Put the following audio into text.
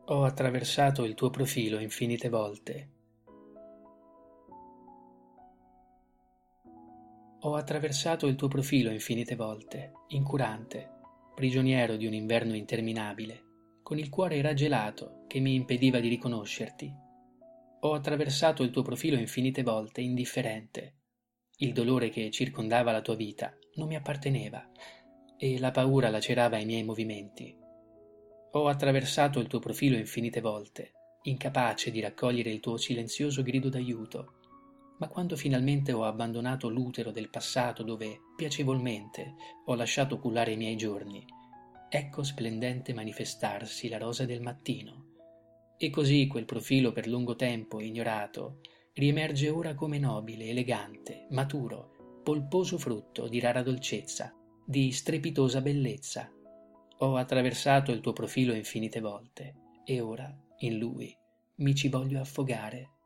Ho attraversato il tuo profilo infinite volte. Ho attraversato il tuo profilo infinite volte, incurante, prigioniero di un inverno interminabile, con il cuore raggelato che mi impediva di riconoscerti. Ho attraversato il tuo profilo infinite volte, indifferente. Il dolore che circondava la tua vita non mi apparteneva e la paura lacerava i miei movimenti. Ho attraversato il tuo profilo infinite volte, incapace di raccogliere il tuo silenzioso grido d'aiuto, ma quando finalmente ho abbandonato l'utero del passato dove, piacevolmente, ho lasciato cullare i miei giorni, ecco splendente manifestarsi la rosa del mattino. E così quel profilo per lungo tempo ignorato riemerge ora come nobile, elegante, maturo, polposo frutto di rara dolcezza, di strepitosa bellezza. Ho attraversato il tuo profilo infinite volte e ora, in lui, mi ci voglio affogare.